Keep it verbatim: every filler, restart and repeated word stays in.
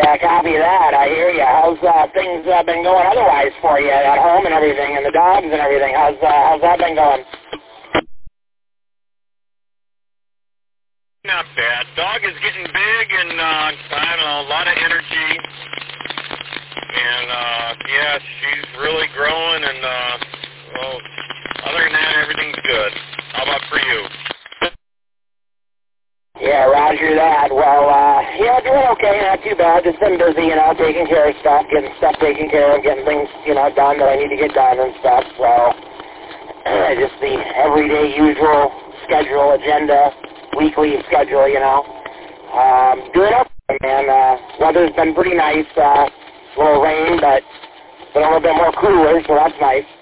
Yeah, copy that. I hear you. How's uh, things uh, been going otherwise for you at home and everything, and the dogs and everything? How's uh, how's that been going? Not bad. Dog is getting big and, uh, I don't know, a lot of energy. And, uh, yeah, she's really growing and, uh, well, other than that, everything's good. How about for you? Yeah, roger that. Well, uh, yeah, doing okay, not too bad. Just been busy, you know, taking care of stuff, getting stuff taken care of, getting things, you know, done that I need to get done and stuff. So, just the everyday usual schedule, agenda, weekly schedule, you know. Um, doing okay, man. Uh, weather's been pretty nice. Uh, a little rain, but it's been a little bit more cooler, so that's nice.